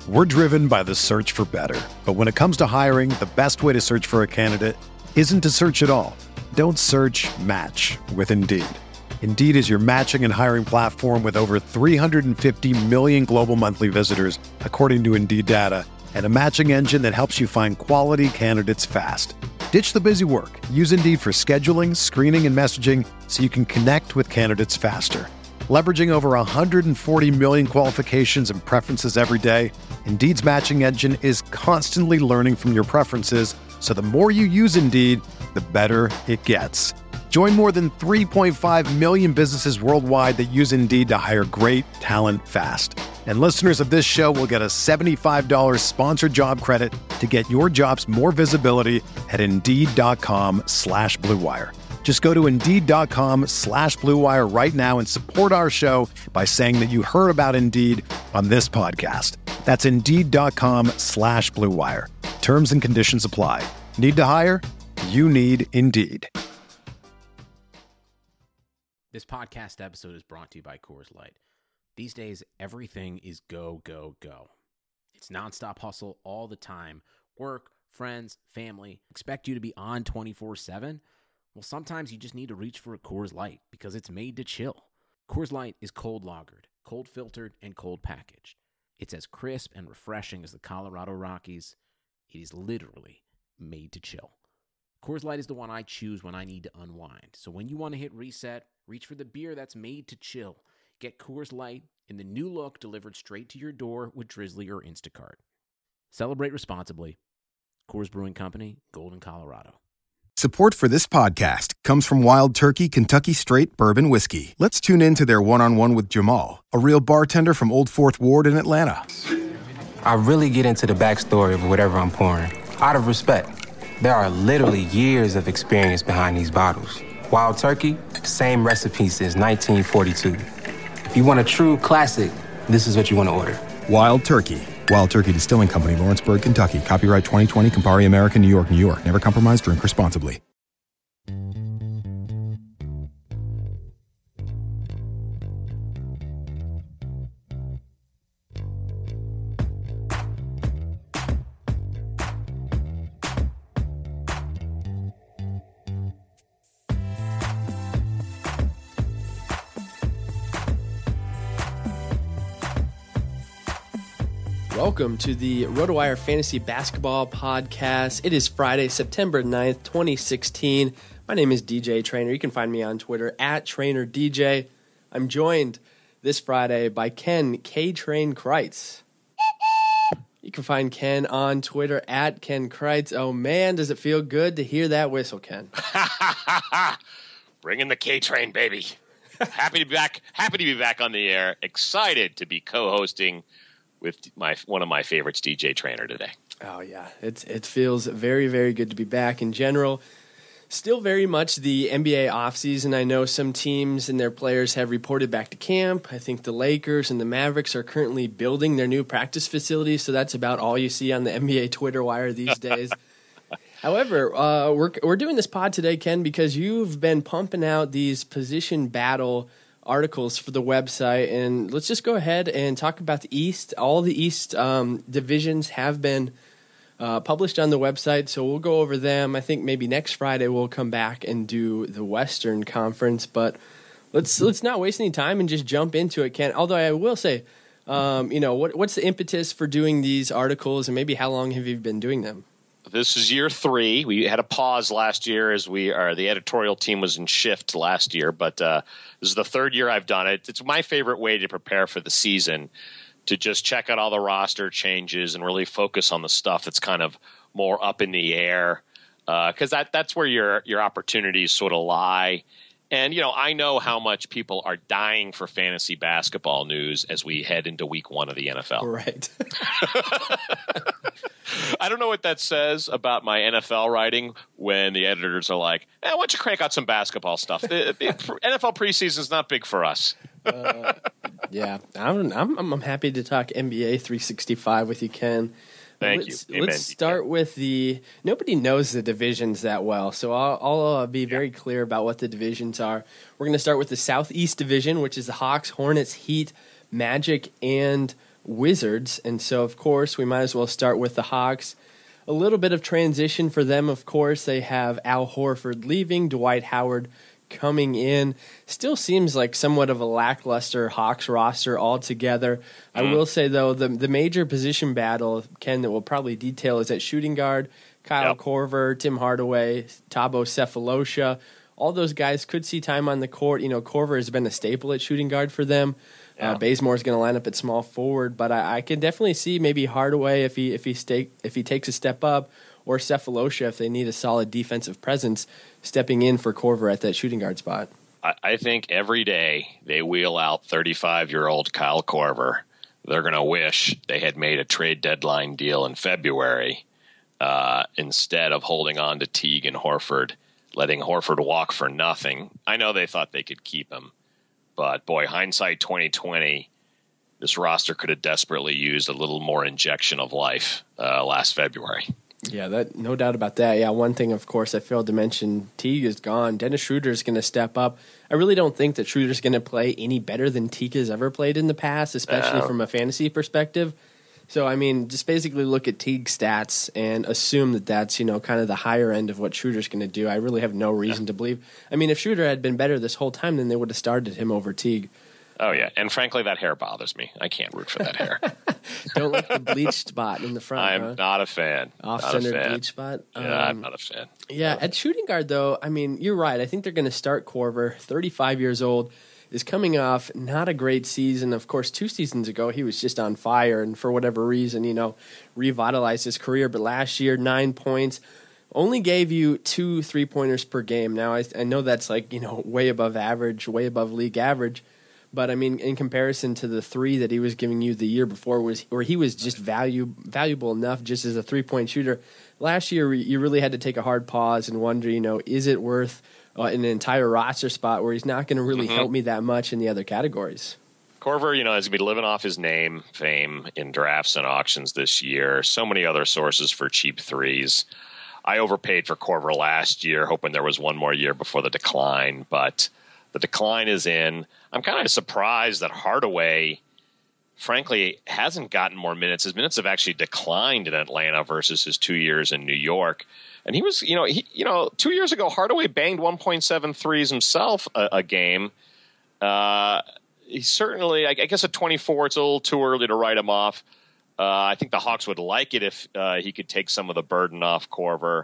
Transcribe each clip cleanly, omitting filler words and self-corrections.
We're driven by the search for better. But when it comes to hiring, the best way to search for a candidate isn't to search at all. Don't search, match with Indeed. Indeed is your matching and hiring platform with over 350 million global monthly visitors, according to Indeed data, and a matching engine that helps you find quality candidates fast. Ditch the busy work. Use Indeed for scheduling, screening, and messaging so you can connect with candidates faster. Leveraging over 140 million qualifications and preferences every day, Indeed's matching engine is constantly learning from your preferences, so the more you use Indeed, the better it gets. Join more than 3.5 million businesses worldwide that use Indeed to hire great talent fast. And listeners of this show will get a $75 sponsored job credit to get your jobs more visibility at Indeed.com/Blue Wire. Just go to Indeed.com/Blue Wire right now and support our show by saying that you heard about Indeed on this podcast. That's Indeed.com/Blue Wire. Terms and conditions apply. Need to hire? You need Indeed. This podcast episode is brought to you by Coors Light. These days, everything is go, go, go. It's nonstop hustle all the time. Work, friends, family, expect you to be on 24/7. Well, sometimes you just need to reach for a Coors Light because it's made to chill. Coors Light is cold lagered, cold filtered, and cold packaged. It's as crisp and refreshing as the Colorado Rockies. It is literally made to chill. Coors Light is the one I choose when I need to unwind. So when you want to hit reset, reach for the beer that's made to chill. Get Coors Light in the new look delivered straight to your door with Drizzly or Instacart. Celebrate responsibly. Coors Brewing Company, Golden, Colorado. Support for this podcast comes from Wild Turkey Kentucky Straight Bourbon Whiskey. Let's tune in to their one-on-one with Jamal, a real bartender from Old Fourth Ward in Atlanta. I really get into the backstory of whatever I'm pouring, out of respect. There are literally years of experience behind these bottles. Wild Turkey, same recipe since 1942. If you want a true classic, this is what you want to order. Wild Turkey. Wild Turkey Distilling Company, Lawrenceburg, Kentucky. Copyright 2020, Campari American, New York, New York. Never compromise, drink responsibly. Welcome to the RotoWire Fantasy Basketball Podcast. It is Friday, September 9th, 2016. My name is DJ Trainer. You can find me on Twitter at TrainerDJ. I'm joined this Friday by Ken K-Train Kreitz. You can find Ken on Twitter at Ken Kreitz. Oh man, does it feel good to hear that whistle, Ken? Bring in the K-Train, baby. Happy to be back. Happy to be back on the air. Excited to be co-hosting with one of my favorites, DJ Trainer, today. Oh, yeah. It feels very, very good to be back in general. Still very much the NBA offseason. I know some teams and their players have reported back to camp. I think the Lakers and the Mavericks are currently building their new practice facilities, so that's about all you see on the NBA Twitter wire these days. However, we're doing this pod today, Ken, because you've been pumping out these position battle articles for the website, and let's just go ahead and talk about the East. All the East divisions have been published on the website, so we'll go over them. I think maybe next Friday we'll come back and do the Western Conference, but let's not waste any time and just jump into it, Ken. Although I will say, what's the impetus for doing these articles, and maybe how long have you been doing them? This is year 3. We had a pause last year as the editorial team was in shift last year, but this is the 3rd year I've done it. It's my favorite way to prepare for the season, to just check out all the roster changes and really focus on the stuff that's kind of more up in the air, because that's where your opportunities sort of lie. And, I know how much people are dying for fantasy basketball news as we head into week 1 of the NFL. Right. I don't know what that says about my NFL writing when the editors are like, why don't you crank out some basketball stuff? The NFL preseason is not big for us. Yeah, I'm happy to talk NBA 365 with you, Ken. Thank you. Amen. Let's start with nobody knows the divisions that well, so I'll be very clear about what the divisions are. We're going to start with the Southeast Division, which is the Hawks, Hornets, Heat, Magic, and Wizards. And so, of course, we might as well start with the Hawks. A little bit of transition for them, of course. They have Al Horford leaving, Dwight Howard coming in. Still seems like somewhat of a lackluster Hawks roster altogether. I will say, though, the major position battle, Ken, that we'll probably detail is at shooting guard. Kyle Korver, Tim Hardaway, Thabo Sefolosha. All those guys could see time on the court. You know, Korver has been a staple at shooting guard for them. Bazemore is going to line up at small forward, but I can definitely see maybe Hardaway if he takes a step up, or Sefolosha if they need a solid defensive presence, stepping in for Korver at that shooting guard spot. I think every day they wheel out 35-year-old Kyle Korver, they're going to wish they had made a trade deadline deal in February instead of holding on to Teague and Horford, letting Horford walk for nothing. I know they thought they could keep him, but boy, hindsight 2020, this roster could have desperately used a little more injection of life last February. Yeah, that no doubt about that. Yeah, one thing, of course, I failed to mention, Teague is gone. Dennis Schroeder is going to step up. I really don't think that Schroeder is going to play any better than Teague has ever played in the past, especially from a fantasy perspective. So, I mean, just basically look at Teague's stats and assume that that's, you know, kind of the higher end of what Schroeder's going to do. I really have no reason to believe. I mean, if Schroeder had been better this whole time, then they would have started him over Teague. Oh, yeah. And frankly, that hair bothers me. I can't root for that hair. Don't like the bleached spot in the front. I'm not a fan. Off-centered bleach spot. Yeah, I'm not a fan. Yeah, at shooting guard, though, I mean, you're right. I think they're going to start Korver, 35 years old, is coming off not a great season. Of course, 2 seasons ago, he was just on fire, and for whatever reason, you know, revitalized his career. But last year, 9 points. Only gave you 2 3-pointers per game. Now, I know that's like, you know, way above average, way above league average. But, I mean, in comparison to the 3 that he was giving you the year before, where he was just valuable enough just as a 3-point shooter, last year you really had to take a hard pause and wonder, you know, is it worth an entire roster spot where he's not going to really help me that much in the other categories? Korver, you know, is going to be living off his fame in drafts and auctions this year. So many other sources for cheap threes. I overpaid for Korver last year, hoping there was one more year before the decline, but the decline is in. I'm kind of surprised that Hardaway, frankly, hasn't gotten more minutes. His minutes have actually declined in Atlanta versus his 2 years in New York. And he was, 2 years ago, Hardaway banged 1.7 threes himself a game. He certainly, I guess at 24, it's a little too early to write him off. I think the Hawks would like it if he could take some of the burden off Korver.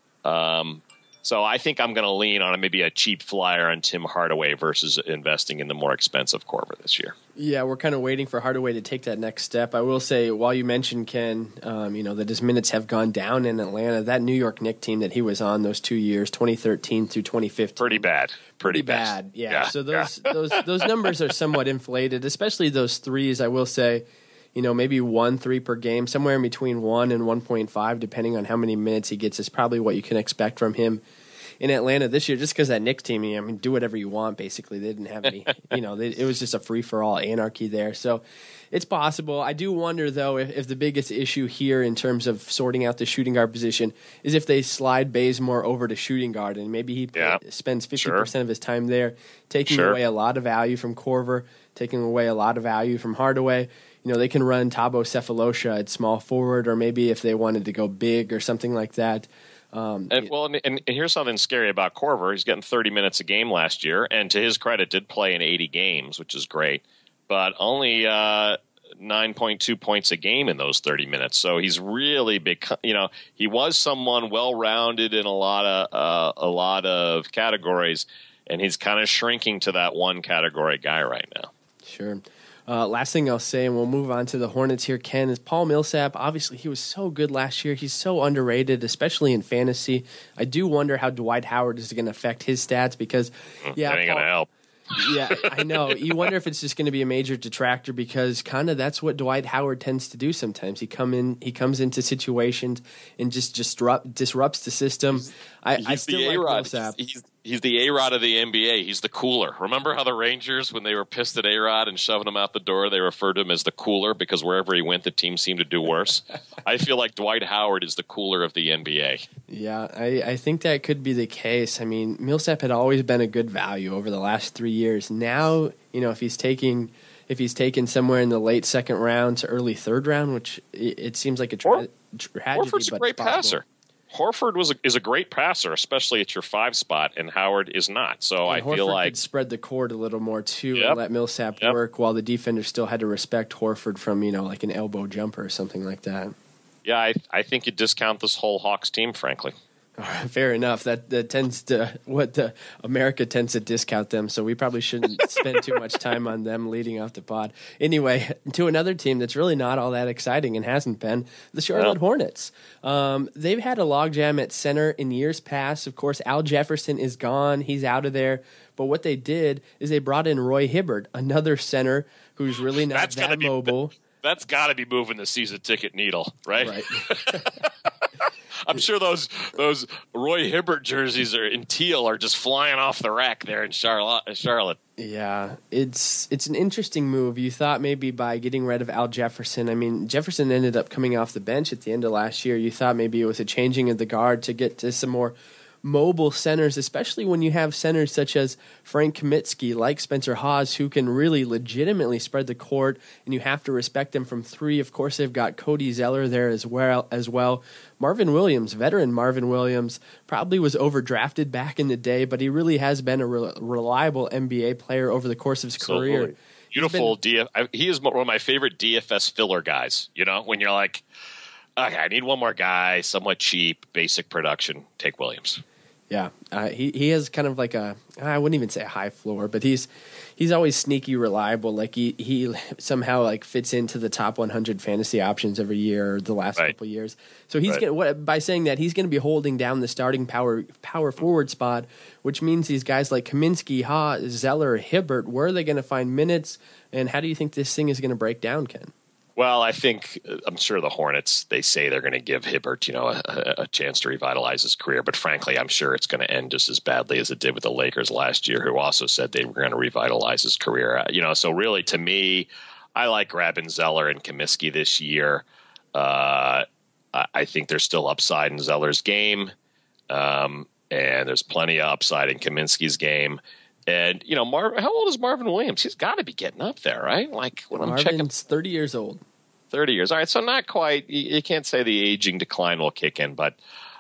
So I think I'm going to lean on maybe a cheap flyer on Tim Hardaway versus investing in the more expensive Korver this year. Yeah, we're kind of waiting for Hardaway to take that next step. I will say, while you mentioned, Ken, that his minutes have gone down in Atlanta, that New York Knicks team that he was on those 2 years, 2013 through 2015. Pretty bad. Pretty bad. Yeah. So those numbers are somewhat inflated, especially those threes, I will say. You know, maybe 1 3 per game, somewhere in between 1 and 1.5, depending on how many minutes he gets, is probably what you can expect from him in Atlanta this year. Just because that Knicks team, I mean, do whatever you want, basically. They didn't have any, it was just a free-for-all anarchy there. So it's possible. I do wonder, though, if the biggest issue here in terms of sorting out the shooting guard position is if they slide Bazemore over to shooting guard, and maybe he spends 50% of his time there, taking away a lot of value from Korver, taking away a lot of value from Hardaway. You know, they can run Thabo Sefolosha at small forward, or maybe if they wanted to go big or something like that. And here's something scary about Korver. He's getting 30 minutes a game last year, and to his credit, did play in 80 games, which is great, but only 9.2 points a game in those 30 minutes. So he's really he was someone well-rounded in a lot of categories, and he's kind of shrinking to that one category guy right now. Sure. Last thing I'll say, and we'll move on to the Hornets here, Ken, is Paul Millsap. Obviously, he was so good last year. He's so underrated, especially in fantasy. I do wonder how Dwight Howard is going to affect his stats because, that ain't going to help. Yeah, I know. You wonder if it's just going to be a major detractor because kind of that's what Dwight Howard tends to do sometimes. He comes into situations and just disrupts the system. I still like Millsap. He's the A-Rod of the NBA. He's the cooler. Remember how the Rangers, when they were pissed at A-Rod and shoving him out the door, they referred to him as the cooler because wherever he went, the team seemed to do worse? I feel like Dwight Howard is the cooler of the NBA. Yeah, I think that could be the case. I mean, Millsap had always been a good value over the last 3 years. Now, if he's taking if he's taken somewhere in the late second round to early third round, which it seems like a tragedy. Horford's a great passer. Horford is a great passer, especially at your 5 spot, and Howard is not. So and I feel Horford like could spread the court a little more too and let Millsap work, while the defender still had to respect Horford from like an elbow jumper or something like that. Yeah, I think you discount this whole Hawks team, frankly. Fair enough. That tends to America tends to discount them, so we probably shouldn't spend too much time on them leading off the pod. Anyway, to another team that's really not all that exciting and hasn't been, the Charlotte Hornets. They've had a logjam at center in years past. Of course, Al Jefferson is gone; he's out of there. But what they did is they brought in Roy Hibbert, another center who's really not that mobile. That's got to be moving the season ticket needle, right? Right. I'm sure those Roy Hibbert jerseys in teal are just flying off the rack there in Charlotte. Yeah, it's an interesting move. You thought maybe by getting rid of Al Jefferson, I mean, Jefferson ended up coming off the bench at the end of last year. You thought maybe it was a changing of the guard to get to some more mobile centers, especially when you have centers such as Frank Kaminsky, like Spencer Hawes, who can really legitimately spread the court, and you have to respect them from 3. Of course, they've got Cody Zeller there as well. Marvin Williams, veteran Marvin Williams, probably was overdrafted back in the day, but he really has been a reliable NBA player over the course of his career. Beautiful he is one of my favorite DFS filler guys. When you're like, okay, I need one more guy, somewhat cheap, basic production, take Williams. Yeah, he has kind of like I wouldn't even say a high floor, but he's always sneaky reliable. Like he somehow like fits into the top 100 fantasy options every year or the last couple years. So he's by saying that he's going to be holding down the starting power forward spot, which means these guys like Kaminsky, Hawes, Zeller, Hibbert, where are they going to find minutes, and how do you think this thing is going to break down, Ken? Well, I'm sure the Hornets, they say they're going to give Hibbert, a chance to revitalize his career. But frankly, I'm sure it's going to end just as badly as it did with the Lakers last year, who also said they were going to revitalize his career. So really, to me, I like grabbing Zeller and Kaminsky this year. I think there's still upside in Zeller's game. And there's plenty of upside in Kaminsky's game. And, how old is Marvin Williams? He's got to be getting up there, right? Like when I'm checking. Marvin's 30 years old. 30 years. All right. So not quite. You can't say the aging decline will kick in, but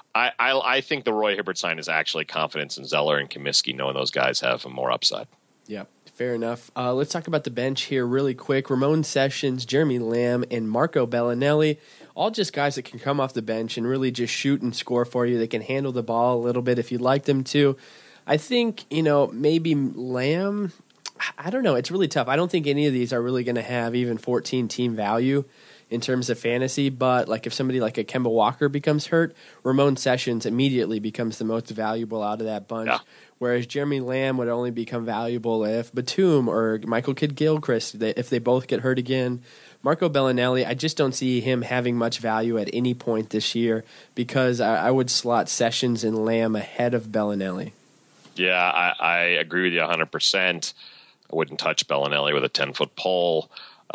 I think the Roy Hibbert sign is actually confidence in Zeller and Kaminsky, knowing those guys have more upside. Yeah, fair enough. Let's talk about the bench here really quick. Ramon Sessions, Jeremy Lamb, and Marco Bellinelli, all just guys that can come off the bench and really just shoot and score for you. They can handle the ball a little bit if you'd like them to. I think, maybe Lamb, I don't know. It's really tough. I don't think any of these are really going to have even 14 team value in terms of fantasy, but like if somebody like a Kemba Walker becomes hurt, Ramon Sessions immediately becomes the most valuable out of that bunch, whereas Jeremy Lamb would only become valuable if Batum or Michael Kidd-Gilchrist, if they both get hurt again. Marco Bellinelli, I just don't see him having much value at any point this year because I would slot Sessions and Lamb ahead of Bellinelli. Yeah, I agree with you 100%. I wouldn't touch Bellinelli with a 10-foot pole.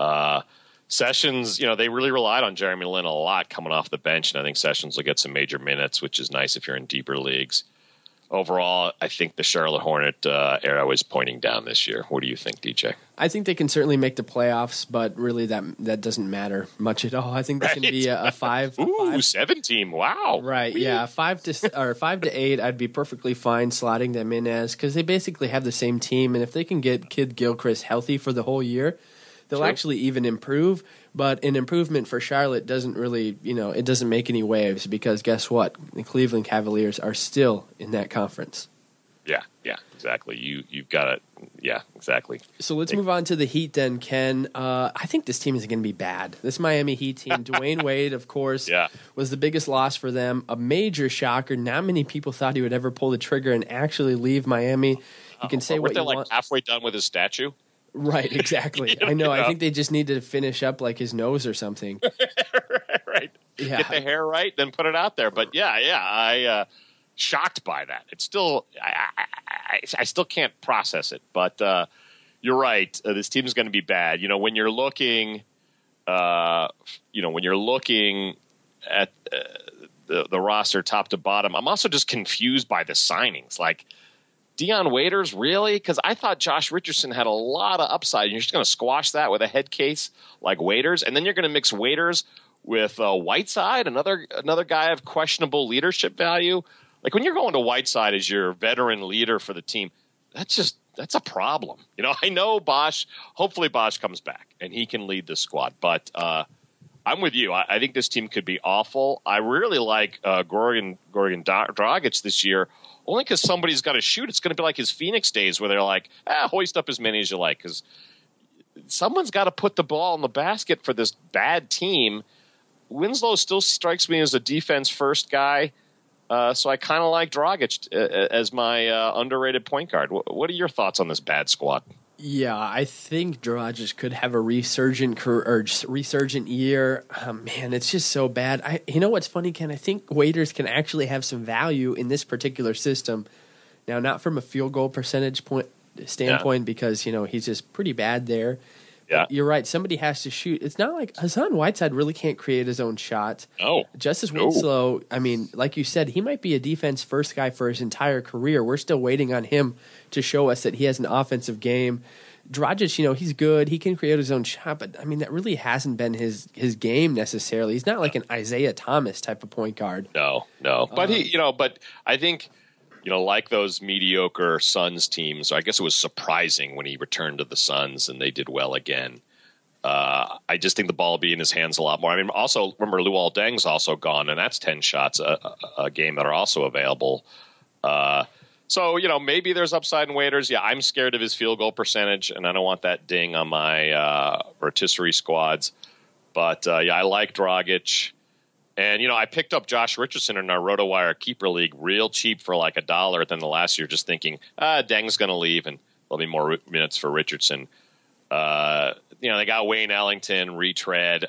Sessions, they really relied on Jeremy Lin a lot coming off the bench, and I think Sessions will get some major minutes, which is nice if you're in deeper leagues. Overall, I think the Charlotte Hornet era was pointing down this year. What do you think, DJ? I think they can certainly make the playoffs, but really that doesn't matter much at all. I think they can be a 5. 7 team. Wow. Right. Yeah. 5 to 8. I'd be perfectly fine slotting them in as because they basically have the same team, and if they can get Kidd-Gilchrist healthy for the whole year, they'll actually even improve. But an improvement for Charlotte doesn't really, it doesn't make any waves because guess what? The Cleveland Cavaliers are still in that conference. Yeah, exactly. You've got it. Yeah, exactly. So let's move on to the Heat then, Ken. I think this team is going to be bad. This Miami Heat team, Dwayne Wade, of course, was the biggest loss for them. A major shocker. Not many people thought he would ever pull the trigger and actually leave Miami. You can say what you want. Halfway done with his statue? Right, exactly. I know. I think they just need to finish up like his nose or something. Right. Yeah. Get the hair right, then put it out there. But I shocked by that. It's still I still can't process it. But you're right. This team is going to be bad. When you're looking, at the roster top to bottom, I'm also just confused by the signings. Like Dion Waiters, really? Because I thought Josh Richardson had a lot of upside. You're just going to squash that with a head case like Waiters, and then you're going to mix Waiters with Whiteside, another guy of questionable leadership value. Like when you're going to Whiteside as your veteran leader for the team, that's a problem. You know, I know Bosch. Hopefully, Bosch comes back and he can lead the squad. But I'm with you. I think this team could be awful. I really like Goran Dragic this year. Only because somebody's got to shoot. It's going to be like his Phoenix days where they're like, hoist up as many as you like. Because someone's got to put the ball in the basket for this bad team. Winslow still strikes me as a defense-first guy. So I kind of like Dragic as my underrated point guard. What are your thoughts on this bad squad? Yeah, I think Dragic could have a resurgent year. Man, it's just so bad. You know what's funny, Ken? I think Waiters can actually have some value in this particular system. Now, not from a field goal percentage standpoint, because he's just pretty bad there. Yeah, you're right. Somebody has to shoot. It's not like Hassan Whiteside really can't create his own shot. No. Justice Winslow, I mean, like you said, he might be a defense first guy for his entire career. We're still waiting on him to show us that he has an offensive game. Dragic, he's good. He can create his own shot, but I mean, that really hasn't been his game necessarily. He's not like an Isaiah Thomas type of point guard. No. But but I think, like those mediocre Suns teams, I guess it was surprising when he returned to the Suns and they did well again. I just think the ball will be in his hands a lot more. I mean, also, remember, Luol Deng's also gone, and that's 10 shots a game that are also available. So, maybe there's upside in Waiters. Yeah, I'm scared of his field goal percentage, and I don't want that ding on my rotisserie squads. But, I like Dragic. And, I picked up Josh Richardson in our RotoWire Keeper League real cheap for like $1 than the last year, just thinking, Deng's going to leave and there'll be more minutes for Richardson. They got Wayne Ellington, retread.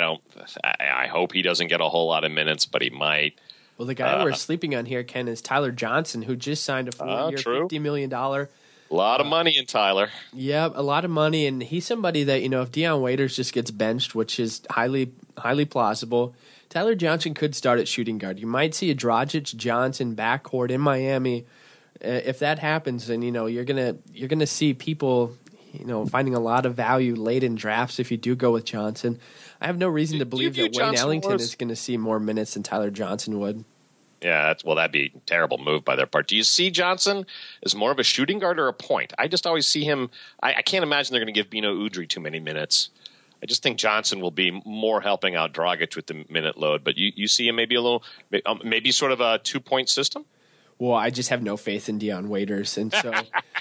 I hope he doesn't get a whole lot of minutes, but he might. Well, the guy we're sleeping on here, Ken, is Tyler Johnson, who just signed a 4-year, $50 million. A lot of money in Tyler. Yeah, a lot of money, and he's somebody that, if Dion Waiters just gets benched, which is highly, highly plausible, Tyler Johnson could start at shooting guard. You might see a Dragic-Johnson backcourt in Miami. If that happens, then you're gonna see people finding a lot of value late in drafts if you do go with Johnson. I have no reason to believe that Wayne Ellington is going to see more minutes than Tyler Johnson would. Yeah, that'd be a terrible move by their part. Do you see Johnson as more of a shooting guard or a point? I just always see him. I can't imagine they're going to give Bino Udrih too many minutes. I just think Johnson will be more helping out Dragic with the minute load. But you see him maybe a little, maybe sort of a 2-point system? Well, I just have no faith in Dion Waiters. And so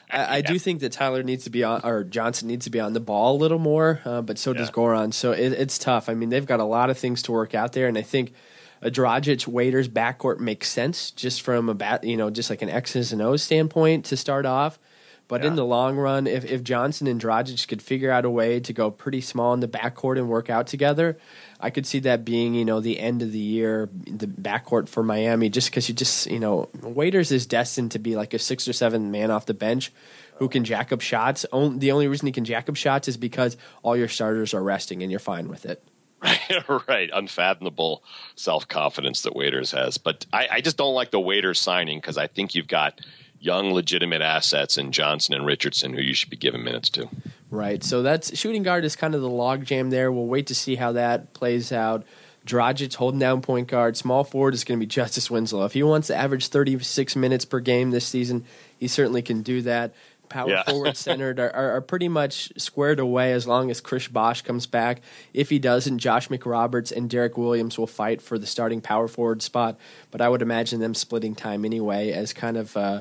I do think that Tyler needs to be on, or Johnson needs to be on the ball a little more, but so does Goran. So it's tough. I mean, they've got a lot of things to work out there. And I think a Dragic-Waiters backcourt makes sense just from just like an X's and O's standpoint to start off. But in the long run, if Johnson and Dragic could figure out a way to go pretty small in the backcourt and work out together, I could see that being, the end of the year, the backcourt for Miami, just because Waiters is destined to be like a 6 or 7 man off the bench who can jack up shots. The only reason he can jack up shots is because all your starters are resting and you're fine with it. Right. Unfathomable self-confidence that Waiters has. But I just don't like the Waiters signing because I think you've got young, legitimate assets in Johnson and Richardson who you should be giving minutes to. Right. So that's shooting guard is kind of the logjam there. We'll wait to see how that plays out. Dragic holding down point guard. Small forward is going to be Justice Winslow. If he wants to average 36 minutes per game this season, he certainly can do that. Power forward centered are pretty much squared away as long as Chris Bosh comes back. If he doesn't, Josh McRoberts and Derek Williams will fight for the starting power forward spot. But I would imagine them splitting time anyway as kind of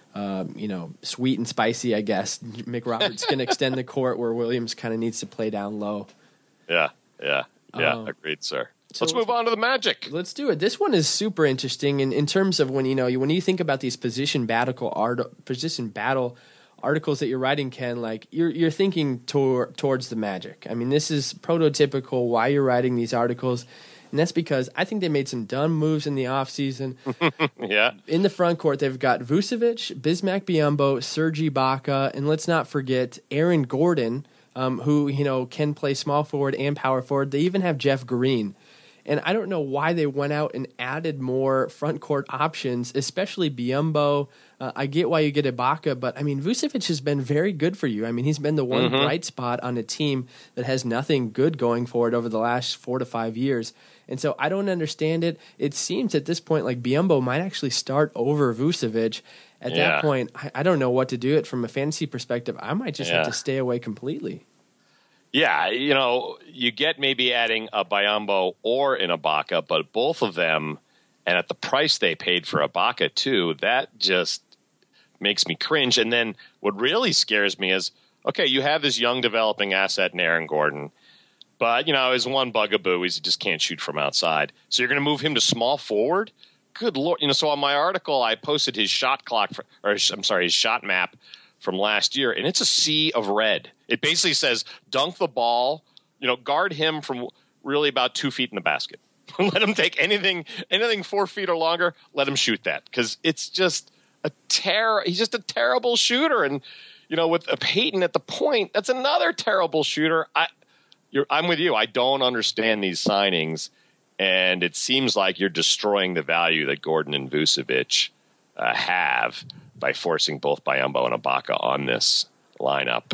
sweet and spicy, I guess. McRoberts can extend the court where Williams kind of needs to play down low. Yeah. Agreed, sir. So let's move on to the Magic. Let's do it. This one is super interesting in terms of when you think about these position battle articles that you're writing, Ken, like you're thinking towards the Magic. I mean, this is prototypical why you're writing these articles. And that's because I think they made some dumb moves in the offseason. Yeah. In the front court, they've got Vucevic, Bismack Biyombo, Serge Ibaka, and let's not forget Aaron Gordon, who can play small forward and power forward. They even have Jeff Green. And I don't know why they went out and added more front court options, especially Biyombo. I get why you get Ibaka, but I mean, Vucevic has been very good for you. I mean, he's been the one bright spot on a team that has nothing good going for it over the last 4 to 5 years. And so I don't understand it. It seems at this point like Biyombo might actually start over Vucevic. At that point, I don't know what to do it from a fantasy perspective. I might just have to stay away completely. Yeah, you get maybe adding a Biyombo or an Ibaka, but both of them, and at the price they paid for Ibaka too, that just makes me cringe. And then what really scares me is, okay, you have this young developing asset in Aaron Gordon, but, his one bugaboo is he just can't shoot from outside. So you're going to move him to small forward? Good Lord. So on my article, I posted his shot his shot map from last year, and it's a sea of red. It basically says dunk the ball, guard him from really about 2 feet in the basket. Let him take anything 4 feet or longer, let him shoot that, because it's just he's just a terrible shooter. And, with a Peyton at the point, that's another terrible shooter. I'm with you. I don't understand these signings, and it seems like you're destroying the value that Gordon and Vucevic have by forcing both Biyombo and Ibaka on this lineup.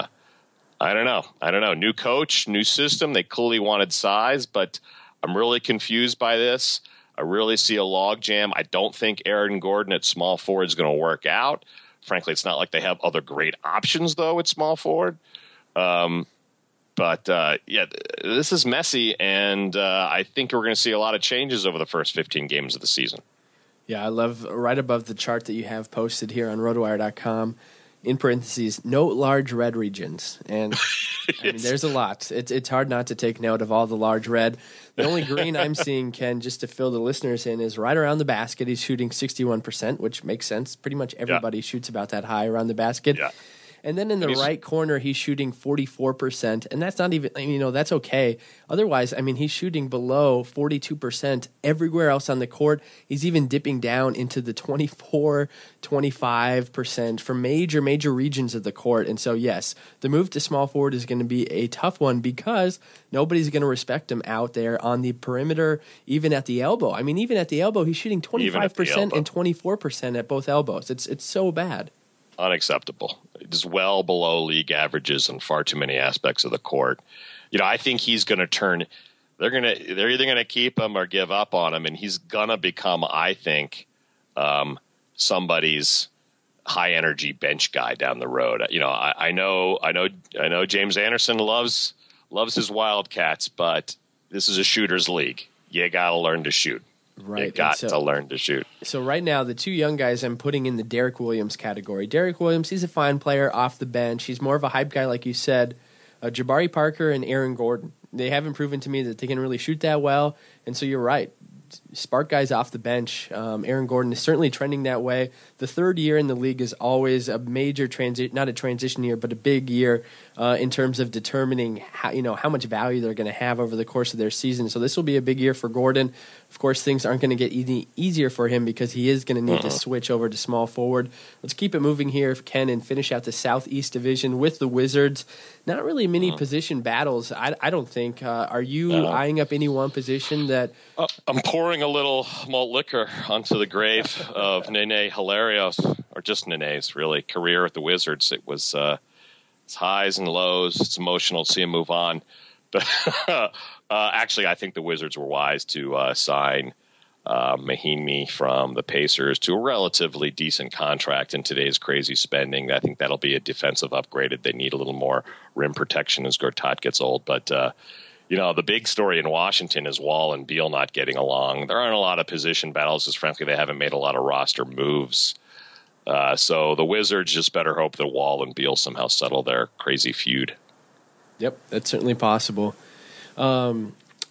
I don't know. New coach, new system. They clearly wanted size, but I'm really confused by this. I really see a logjam. I don't think Aaron Gordon at small forward is going to work out. Frankly, it's not like they have other great options, though, at small forward. But this is messy, and I think we're going to see a lot of changes over the first 15 games of the season. Yeah, I love right above the chart that you have posted here on rotowire.com, in parentheses, no large red regions. And I mean, there's a lot. It's hard not to take note of all the large red. The only green I'm seeing, Ken, just to fill the listeners in, is right around the basket. He's shooting 61%, which makes sense. Pretty much everybody shoots about that high around the basket. Yeah. And then in the right corner, he's shooting 44%, and that's not even, that's okay. Otherwise, I mean, he's shooting below 42% everywhere else on the court. He's even dipping down into the 24, 25% for major regions of the court. And so, yes, the move to small forward is going to be a tough one because nobody's going to respect him out there on the perimeter, even at the elbow. I mean, even at the elbow, he's shooting 25% and 24% at both elbows. It's so bad. Unacceptable. It's well below league averages in far too many aspects of the court. I think he's going to turn. They're either going to keep him or give up on him, and he's going to become, I think, somebody's high energy bench guy down the road. I know James Anderson loves his Wildcats, but this is a shooter's league. You got to learn to shoot. Right. You got to learn to shoot. So right now, the two young guys I'm putting in the Derek Williams category. Derek Williams, he's a fine player off the bench. He's more of a hype guy, like you said. Jabari Parker and Aaron Gordon. They haven't proven to me that they can really shoot that well. And so you're right. Spark guys off the bench. Aaron Gordon is certainly trending that way. The third year in the league is always a major not a transition year, but a big year in terms of determining how much value they're going to have over the course of their season. So this will be a big year for Gordon. Of course, things aren't going to get easier for him because he is going to need to switch over to small forward. Let's keep it moving here, Ken, and finish out the Southeast Division with the Wizards. Not really many position battles, I don't think. Are you eyeing up any one position that... I'm pouring a little malt liquor onto the grave of Nene Hilarios, or just Nene's, really, career at the Wizards. It was it's highs and lows. It's emotional to see him move on. But actually, I think the Wizards were wise to sign Mahinmi from the Pacers to a relatively decent contract in today's crazy spending. I think that'll be a defensive upgrade. They need a little more rim protection as Gortat gets old. But, the big story in Washington is Wall and Beal not getting along. There aren't a lot of position battles because, frankly, they haven't made a lot of roster moves. So the Wizards just better hope that Wall and Beal somehow settle their crazy feud. Yep, that's certainly possible. I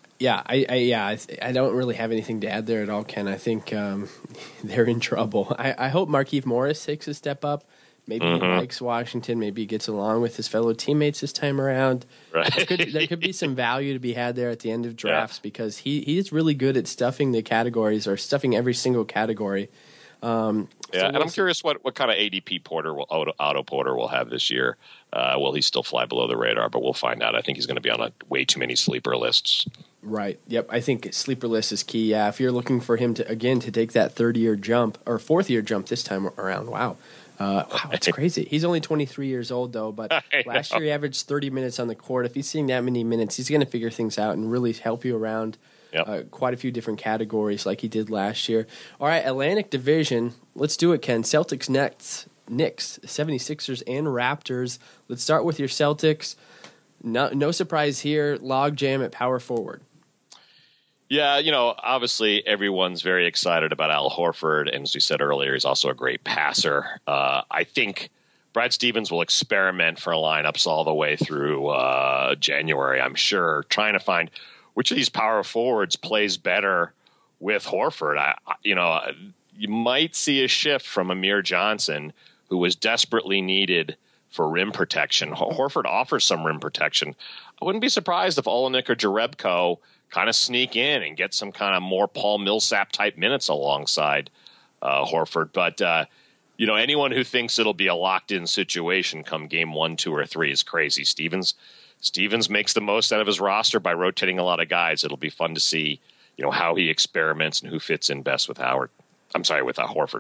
don't really have anything to add there at all, Ken. I think they're in trouble. I hope Markieff Morris takes a step up. Maybe he likes Washington. Maybe he gets along with his fellow teammates this time around. Right. There could be some value to be had there at the end of drafts because he is really good at stuffing the categories or stuffing every single category. And I'm curious what kind of ADP Otto Porter will have this year. Will he still fly below the radar? But we'll find out. I think he's going to be on way too many sleeper lists. Right. Yep. I think sleeper list is key. Yeah. If you're looking for him to take that third-year jump or fourth-year jump this time around, wow, it's crazy. He's only 23 years old though, but last year he averaged 30 minutes on the court. If he's seeing that many minutes, he's going to figure things out and really help you around quite a few different categories like he did last year. All right, Atlantic Division. Let's do it, Ken. Celtics, Nets, Knicks, 76ers, and Raptors. Let's start with your Celtics. No surprise here. Logjam at power forward. Yeah, obviously everyone's very excited about Al Horford, and as we said earlier, he's also a great passer. I think Brad Stevens will experiment for lineups all the way through January, I'm sure, trying to find which of these power forwards plays better with Horford. You might see a shift from Amir Johnson, who was desperately needed for rim protection. Horford offers some rim protection. I wouldn't be surprised if Olenek or Jerebko kind of sneak in and get some kind of more Paul Millsap type minutes alongside Horford. But, anyone who thinks it'll be a locked in situation come game 1, 2, or 3 is crazy. Stevens makes the most out of his roster by rotating a lot of guys. It'll be fun to see, how he experiments and who fits in best with Horford.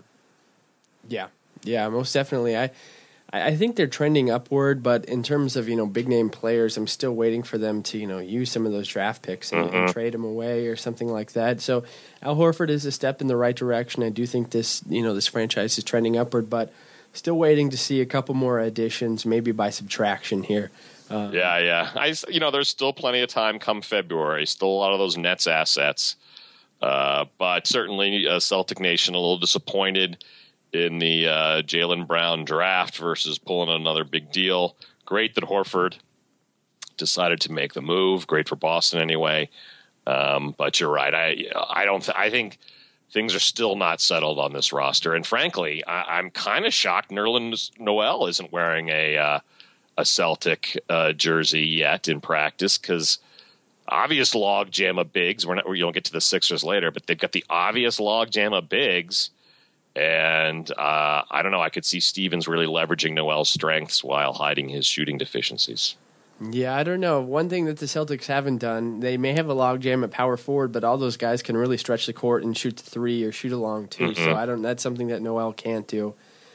Yeah, most definitely. I think they're trending upward, but in terms of, big name players, I'm still waiting for them to, use some of those draft picks and trade them away or something like that. So Al Horford is a step in the right direction. I do think this franchise is trending upward, but still waiting to see a couple more additions, maybe by subtraction here. There's still plenty of time come February. Still a lot of those Nets assets. But certainly Celtic Nation a little disappointed in the Jaylen Brown draft versus pulling another big deal. Great that Horford decided to make the move. Great for Boston anyway. But you're right. I think things are still not settled on this roster. And frankly, I'm kind of shocked Nerlens Noel isn't wearing a Celtic jersey yet in practice, because obvious logjam of bigs. You'll get to the Sixers later, but they've got the obvious logjam of bigs. And I don't know. I could see Stevens really leveraging Noel's strengths while hiding his shooting deficiencies. Yeah, I don't know. One thing that the Celtics haven't done, they may have a logjam at power forward, but all those guys can really stretch the court and shoot the three or shoot along too. So that's something that Noel can't do.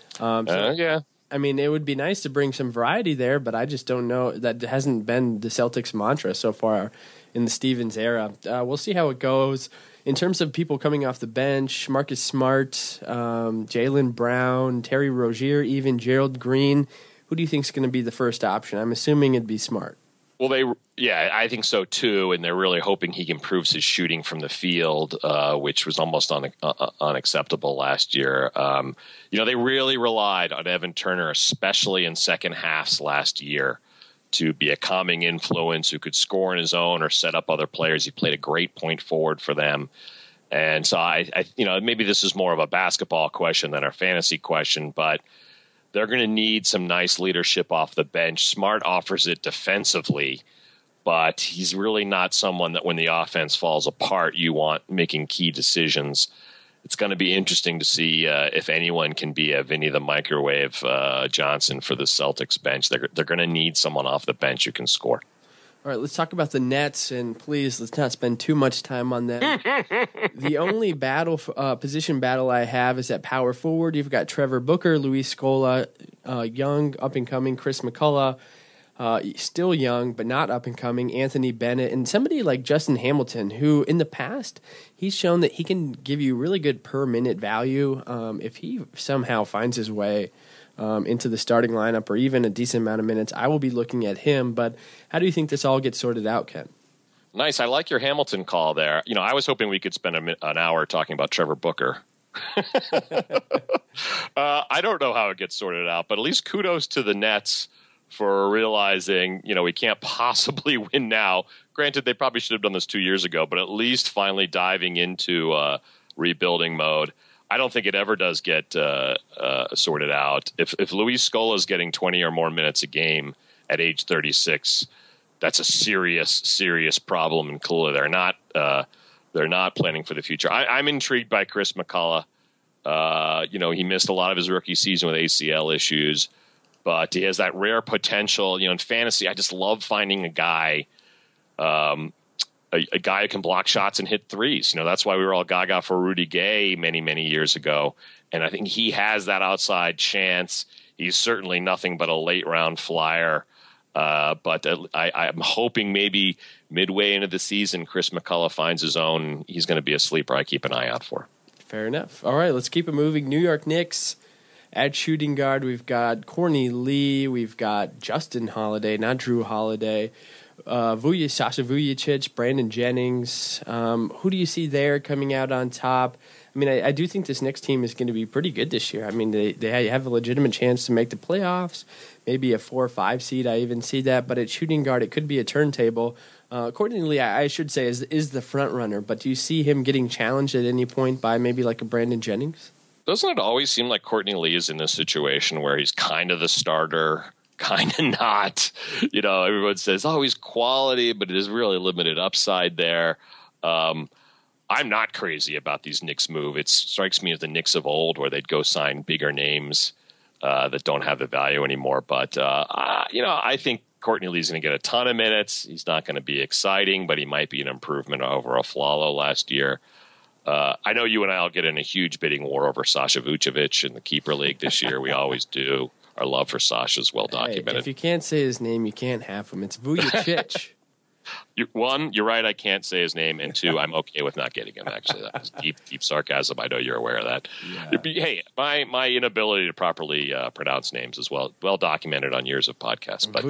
I mean, it would be nice to bring some variety there, but I just don't know. That hasn't been the Celtics' mantra so far in the Stevens era. We'll see how it goes. In terms of people coming off the bench, Marcus Smart, Jaylen Brown, Terry Rozier, even Gerald Green, who do you think is going to be the first option? I'm assuming it'd be Smart. Well, I think so too, and they're really hoping he improves his shooting from the field, which was almost unacceptable last year. They really relied on Evan Turner, especially in second halves last year, to be a calming influence who could score on his own or set up other players. He played a great point forward for them. And so I maybe this is more of a basketball question than a fantasy question, but they're going to need some nice leadership off the bench. Smart offers it defensively, but he's really not someone that when the offense falls apart, you want making key decisions. It's going to be interesting to see if anyone can be a Vinny the Microwave Johnson for the Celtics bench. They're going to need someone off the bench who can score. All right, let's talk about the Nets, and please, let's not spend too much time on them. The only position battle I have is at power forward. You've got Trevor Booker, Luis Scola, young, up-and-coming, Chris McCullough, still young, but not up-and-coming, Anthony Bennett, and somebody like Justin Hamilton, who in the past, he's shown that he can give you really good per-minute value if he somehow finds his way into the starting lineup or even a decent amount of minutes. I will be looking at him, but how do you think this all gets sorted out, Ken? Nice. I like your Hamilton call there. I was hoping we could spend an hour talking about Trevor Booker. I don't know how it gets sorted out, but at least kudos to the Nets for realizing, we can't possibly win now. Granted, they probably should have done this 2 years ago, but at least finally diving into rebuilding mode. I don't think it ever does get sorted out. If Luis Scola is getting 20 or more minutes a game at age 36, that's a serious problem in Kula. They're not planning for the future. I'm intrigued by Chris McCullough. He missed a lot of his rookie season with ACL issues, but he has that rare potential. In fantasy, I just love finding a guy a guy who can block shots and hit threes. That's why we were all gaga for Rudy Gay many, many years ago. And I think he has that outside chance. He's certainly nothing but a late round flyer. But I'm hoping maybe midway into the season, Chris McCullough finds his own. He's going to be a sleeper I keep an eye out for. Fair enough. All right, let's keep it moving. New York Knicks. At shooting guard, we've got Courtney Lee. We've got Justin Holiday, not Drew Holiday. Sasha Vujacic, Brandon Jennings. Who do you see there coming out on top? I mean, I do think this Knicks team is going to be pretty good this year. I mean, they have a legitimate chance to make the playoffs, maybe a 4 or 5 seed. I even see that. But at shooting guard, it could be a turntable. Courtney Lee, I should say, is the front runner. But do you see him getting challenged at any point by maybe like a Brandon Jennings? Doesn't it always seem like Courtney Lee is in this situation where he's kind of the starter, kind of not? Everyone says, he's quality, but it is really limited upside there. I'm not crazy about these Knicks move. It strikes me as the Knicks of old where they'd go sign bigger names that don't have the value anymore. But, I think Courtney Lee's going to get a ton of minutes. He's not going to be exciting, but he might be an improvement over Afflalo last year. I know you and I will get in a huge bidding war over Sasha Vujacic in the Keeper League this year. We always do. Our love for Sasha is well documented. Hey, if you can't say his name, you can't have him. It's Vujacic. One, you're right, I can't say his name. And two, I'm okay with not getting him, actually. That was deep sarcasm. I know you're aware of that. Yeah. Hey, my inability to properly pronounce names is well documented on years of podcasts. But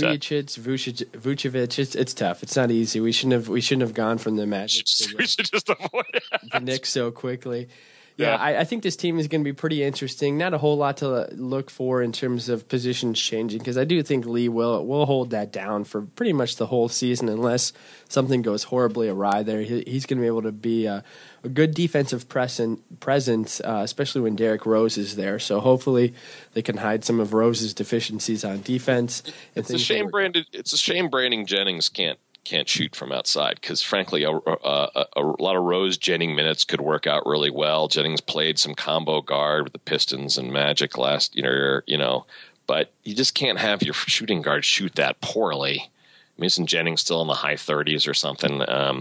Vucevic, it's tough. It's not easy. We shouldn't have gone from the Magic we should just avoid the Knicks so quickly. Yeah, I think this team is going to be pretty interesting. Not a whole lot to look for in terms of positions changing, because I do think Lee will hold that down for pretty much the whole season unless something goes horribly awry there. He's going to be able to be a good defensive presence, especially when Derrick Rose is there. So hopefully they can hide some of Rose's deficiencies on defense. It's a shame Brandon Jennings can't shoot from outside, because frankly a lot of Rose Jennings minutes could work out really well. Jennings played some combo guard with the Pistons and Magic last year, but you just can't have your shooting guard shoot that poorly. Isn't Jennings still in the high 30s or something?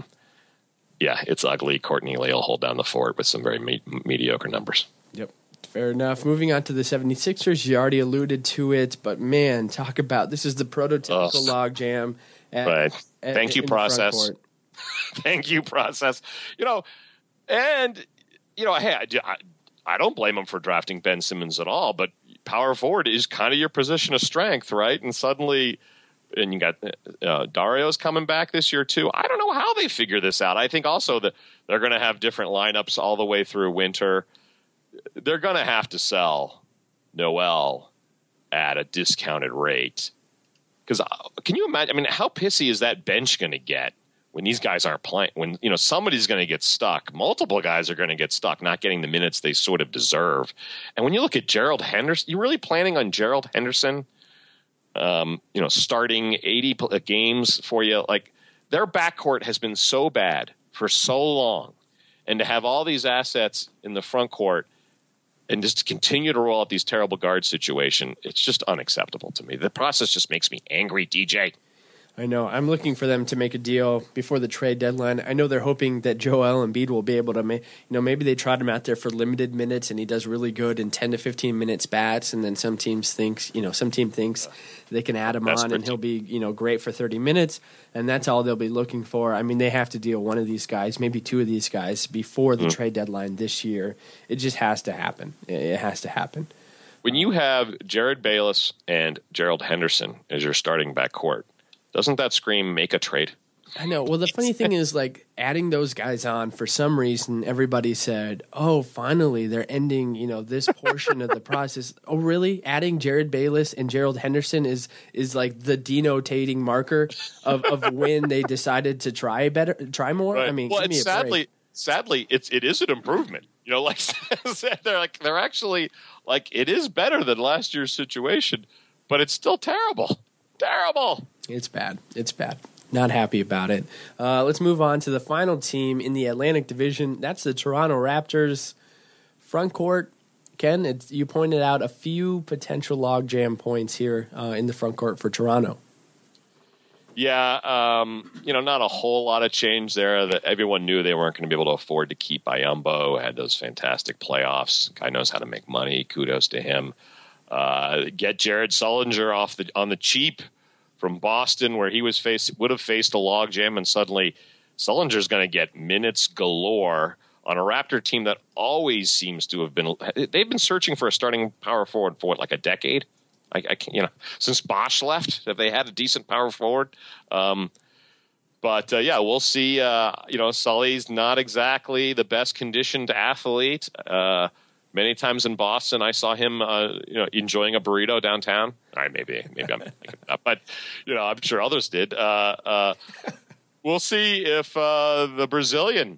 It's ugly. Courtney Lee will hold down the fort with some very mediocre numbers. Yep. Fair enough. Moving on to the 76ers, you already alluded to it, but man, talk about this is the prototypical logjam. Right. Thank you, process. Thank you, process. Hey, I don't blame him for drafting Ben Simmons at all, but power forward is kind of your position of strength, right? And suddenly, and you got Dario's coming back this year too. I don't know how they figure this out. I think also that they're going to have different lineups all the way through winter. They're going to have to sell Noel at a discounted rate. Because can you imagine? I mean, how pissy is that bench going to get when these guys aren't playing? When somebody's going to get stuck, multiple guys are going to get stuck, not getting the minutes they sort of deserve. And when you look at Gerald Henderson, you really planning on Gerald Henderson, starting 80 games for you? Like, their backcourt has been so bad for so long, and to have all these assets in the front court and just to continue to roll out these terrible guard situation, it's just unacceptable to me. The process just makes me angry, DJ. I know. I'm looking for them to make a deal before the trade deadline. I know they're hoping that Joel Embiid will be able to maybe they trot him out there for limited minutes and he does really good in 10 to 15 minutes bats, and then some team thinks they can add him on and he'll be, great for 30 minutes, and that's all they'll be looking for. I mean, they have to deal one of these guys, maybe two of these guys before the trade deadline this year. It just has to happen. It has to happen. When you have Jared Bayless and Gerald Henderson as your starting backcourt, doesn't that scream make a trade? I know. Well, the funny thing is, adding those guys on, for some reason, everybody said, oh, finally, they're ending, this portion of the process. Oh, really? Adding Jared Bayless and Gerald Henderson is like the denotating marker of when they decided to try more? Right. I mean, well, give me a break. Sadly, it is an improvement. They're actually, it is better than last year's situation, but it's still terrible. Terrible. It's bad. Not happy about it. Let's move on to the final team in the Atlantic Division. That's the Toronto Raptors. Front court, Ken, you pointed out a few potential logjam points here in the front court for Toronto. Yeah, not a whole lot of change there. That everyone knew they weren't going to be able to afford to keep Biyombo. Had those fantastic playoffs. Guy knows how to make money. Kudos to him. Get Jared Sullinger on the cheap from Boston, where he would have faced a logjam, and suddenly Sullinger's going to get minutes galore on a Raptor team that always seems to have been. They've been searching for a starting power forward for like a decade. I can't, since Bosch left, have they had a decent power forward? But we'll see. Sully's not exactly the best conditioned athlete. Many times in Boston, I saw him, enjoying a burrito downtown. All right, maybe I'm making it up, but I'm sure others did. We'll see if the Brazilian,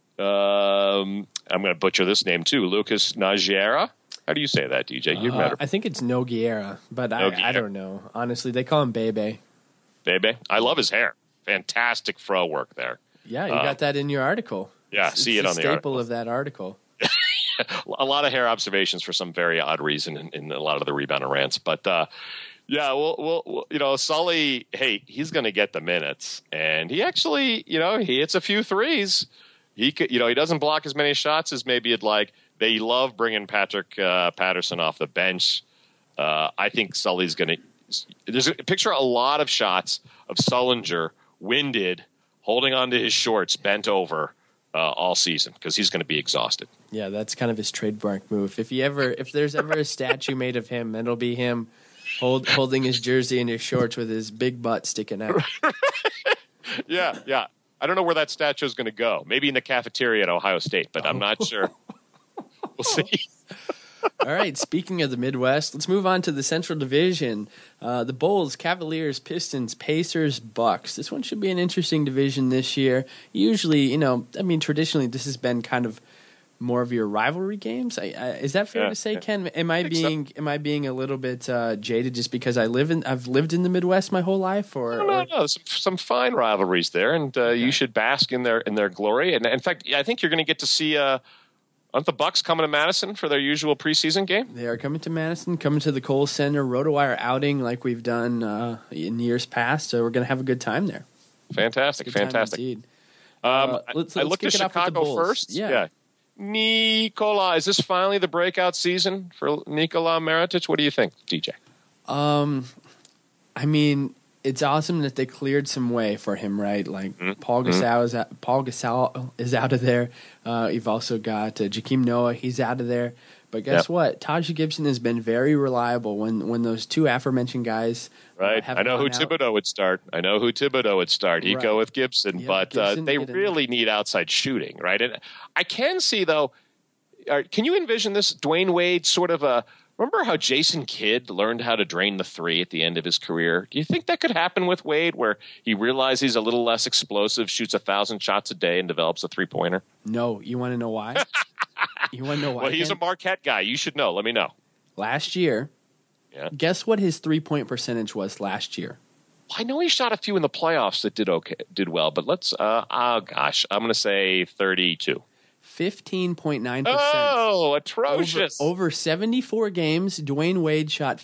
I'm going to butcher this name too, Lucas Nogueira. How do you say that, DJ? You better. I think it's Nogueira, but I don't know. Honestly, they call him Bebe. Bebe? I love his hair. Fantastic fro work there. Yeah, you got that in your article. Yeah, it's see it on the article. staple of that article. A lot of hair observations for some very odd reason in a lot of the rebound and rants. But, we'll Sully, hey, he's going to get the minutes. And he actually, he hits a few threes. He could, he doesn't block as many shots as maybe you'd like. They love bringing Patrick Patterson off the bench. I think Sully's going to – picture a lot of shots of Sullinger, winded, holding onto his shorts, bent over all season because he's going to be exhausted. Yeah, that's kind of his trademark move. If there's ever a statue made of him, it'll be him holding his jersey and his shorts with his big butt sticking out. Yeah. I don't know where that statue is going to go. Maybe in the cafeteria at Ohio State, but I'm not sure. We'll see. All right, speaking of the Midwest, let's move on to the Central Division. The Bulls, Cavaliers, Pistons, Pacers, Bucks. This one should be an interesting division this year. Usually, traditionally this has been kind of more of your rivalry games. Is that fair to say, Ken? Am I being a little bit jaded just because I've lived in the Midwest my whole life? No. Some fine rivalries there, and you should bask in their glory. And in fact, I think you're going to get to see. Aren't the Bucks coming to Madison for their usual preseason game? They are coming to Madison, coming to the Kohl Center, RotoWire outing like we've done in years past. So we're going to have a good time there. Fantastic. Indeed. Let's I looked at Chicago first. Yeah. Nikola, is this finally the breakout season for Nikola Mirotic? What do you think, DJ? It's awesome that they cleared some way for him, right? Like Paul Gasol is out of there. You've also got Joakim Noah. He's out of there. But guess what? Taj Gibson has been very reliable when those two aforementioned guys. Right. I know who Thibodeau would start. He'd go with Gibson, but they really need outside shooting, right? And I can see, though, can you envision this Dwayne Wade sort of a – remember how Jason Kidd learned how to drain the three at the end of his career? Do you think that could happen with Wade, where he realizes he's a little less explosive, shoots 1,000 shots a day, and develops a three-pointer? No. You want to know why? Well, he's a Marquette guy. You should know. Let me know. Last year, guess what his three-point percentage was last year? I know he shot a few in the playoffs that did well, but let's I'm going to say 32. 15.9%. Oh, atrocious. Over 74 games, Dwayne Wade shot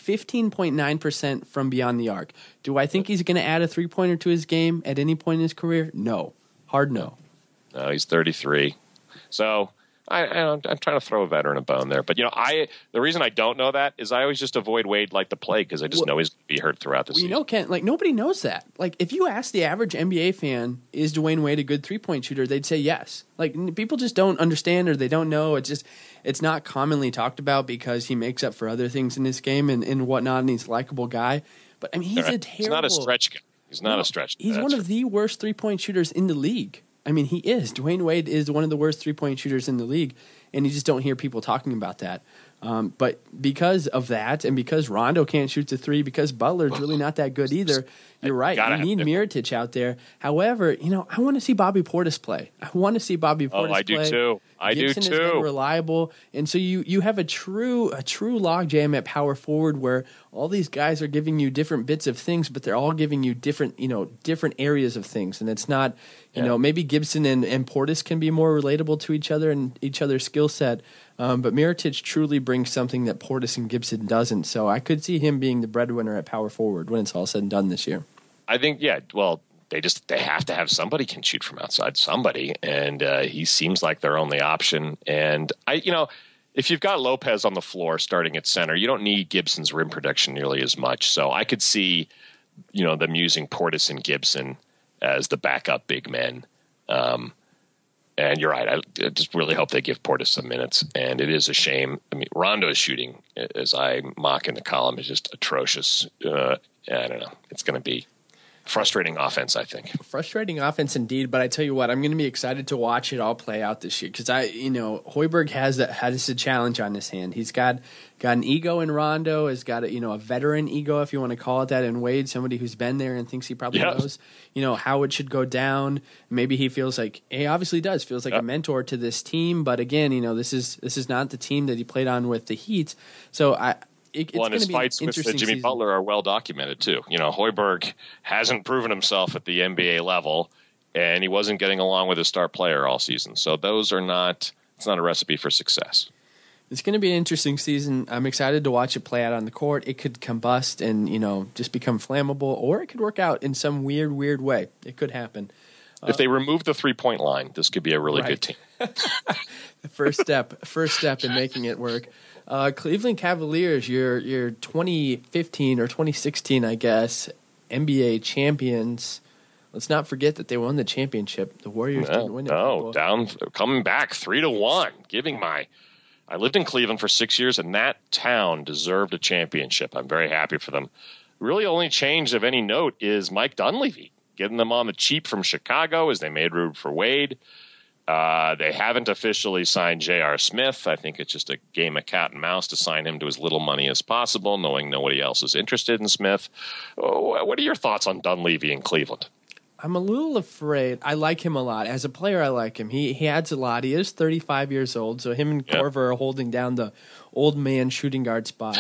15.9% from beyond the arc. Do I think he's going to add a three-pointer to his game at any point in his career? No. Hard no. No, he's 33. So I'm trying to throw a veteran a bone there. But, the reason I don't know that is I always just avoid Wade like the plague because I just know he's going to be hurt throughout the season. Ken, nobody knows that. If you ask the average NBA fan, is Dwayne Wade a good three-point shooter, they'd say yes. People just don't understand or they don't know. It's not commonly talked about because he makes up for other things in this game and whatnot, and he's a likable guy. But, he's a terrible... He's not a stretch guy. He's not a stretch guy. He's one of the worst three-point shooters in the league. He is. Dwayne Wade is one of the worst three-point shooters in the league, and you just don't hear people talking about that. But because of that, and because Rondo can't shoot the three, because Butler's really not that good either, you're right. You need Mirotic out there. However, I want to see Bobby Portis play. I do too. Gibson has been reliable, and so you have a true logjam at power forward where all these guys are giving you different bits of things, but they're all giving you different areas of things, and it's not maybe Gibson and Portis can be more relatable to each other and each other's skill set, but Mirotic truly brings something that Portis and Gibson doesn't. So I could see him being the breadwinner at power forward when it's all said and done this year. I think, yeah, well, they have to have somebody can shoot from outside, somebody. And he seems like their only option. And if you've got Lopez on the floor starting at center, you don't need Gibson's rim protection nearly as much. So I could see, them using Portis and Gibson as the backup big men. And you're right. I just really hope they give Portis some minutes. And it is a shame. I mean, Rondo's shooting, as I mock in the column, is just atrocious. I don't know. It's going to be frustrating offense, I think. Frustrating offense indeed, but I tell you what, I'm going to be excited to watch it all play out this year because Hoiberg has a challenge on his hand. He's got an ego in Rondo, has got a veteran ego, if you want to call it that, in Wade, somebody who's been there and thinks he probably knows, how it should go down. Maybe he feels like he obviously feels like a mentor to this team, but again, this is not the team that he played on with the Heat, so and his fights with Jimmy season. Butler are well documented too. Hoiberg hasn't proven himself at the NBA level, and he wasn't getting along with his star player all season. So it's not a recipe for success. It's going to be an interesting season. I'm excited to watch it play out on the court. It could combust and just become flammable, or it could work out in some weird way. It could happen. If they remove the 3-point line, this could be a really good team. The first step in making it work. Cleveland Cavaliers, your 2015 or 2016, I guess, NBA champions. Let's not forget that they won the championship. The Warriors didn't win it. Coming back 3-1. I lived in Cleveland for 6 years, and that town deserved a championship. I'm very happy for them. Really, only change of any note is Mike Dunleavy, getting them on the cheap from Chicago as they made room for Wade. They haven't officially signed J.R. Smith. I think it's just a game of cat and mouse to sign him to as little money as possible, knowing nobody else is interested in Smith. What are your thoughts on Dunleavy in Cleveland? I'm a little afraid. I like him a lot. As a player, I like him. He adds a lot. He is 35 years old, so him and Korver are holding down the old man shooting guard spot.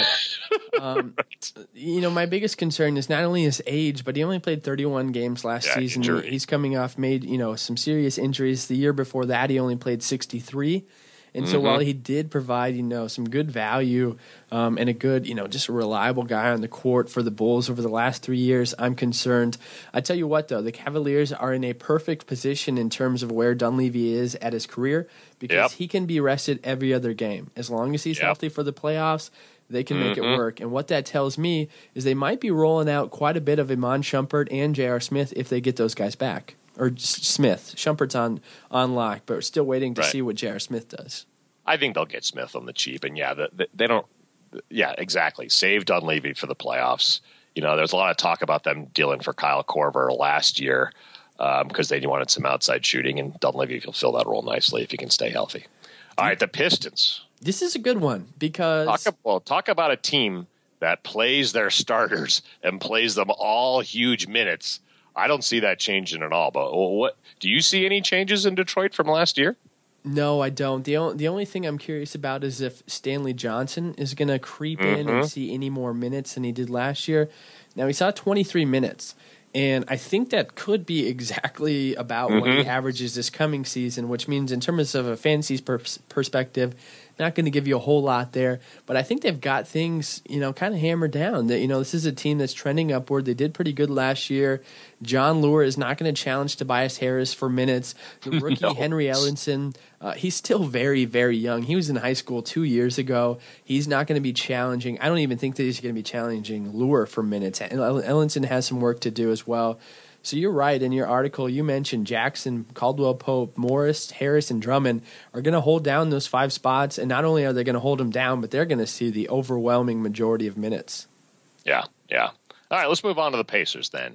Right. My biggest concern is not only his age, but he only played 31 games last season. He's coming off some serious injuries. The year before that, he only played 63. And so while he did provide, some good value and a good, just a reliable guy on the court for the Bulls over the last 3 years, I'm concerned. I tell you what, though, the Cavaliers are in a perfect position in terms of where Dunleavy is at his career because he can be rested every other game. As long as he's healthy for the playoffs, they can make it work. And what that tells me is they might be rolling out quite a bit of Iman Shumpert and J.R. Smith if they get those guys back. Or Smith. Shumpert's on lock, but we're still waiting to see what J.R. Smith does. I think they'll get Smith on the cheap. And, they don't – yeah, exactly. Save Dunleavy for the playoffs. There's a lot of talk about them dealing for Kyle Korver last year because they wanted some outside shooting, and Dunleavy will fill that role nicely if he can stay healthy. All right, the Pistons. This is a good one because – talk about a team that plays their starters and plays them all huge minutes. I don't see that changing at all. But what do you see any changes in Detroit from last year? No, I don't. The only thing I'm curious about is if Stanley Johnson is going to creep in and see any more minutes than he did last year. Now, he saw 23 minutes, and I think that could be exactly about what he averages this coming season, which means in terms of a fantasy perspective, not going to give you a whole lot there, but I think they've got things, kind of hammered down. That this is a team that's trending upward. They did pretty good last year. John Lure is not going to challenge Tobias Harris for minutes. The rookie Henry Ellenson, he's still very, very young. He was in high school 2 years ago. He's not going to be challenging. I don't even think that he's going to be challenging Lure for minutes. And Ellenson has some work to do as well. So you're right. In your article, you mentioned Jackson, Caldwell Pope, Morris, Harris, and Drummond are going to hold down those 5 spots. And not only are they going to hold them down, but they're going to see the overwhelming majority of minutes. Yeah. All right, let's move on to the Pacers then.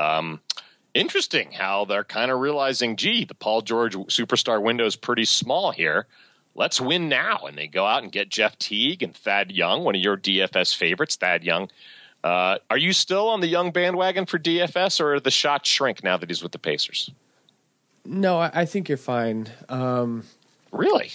Interesting how they're kind of realizing, the Paul George superstar window is pretty small here. Let's win now. And they go out and get Jeff Teague and Thad Young, one of your DFS favorites, Thad Young. Are you still on the Young bandwagon for DFS, or are the shots shrink now that he's with the Pacers? No, I think you're fine. Really?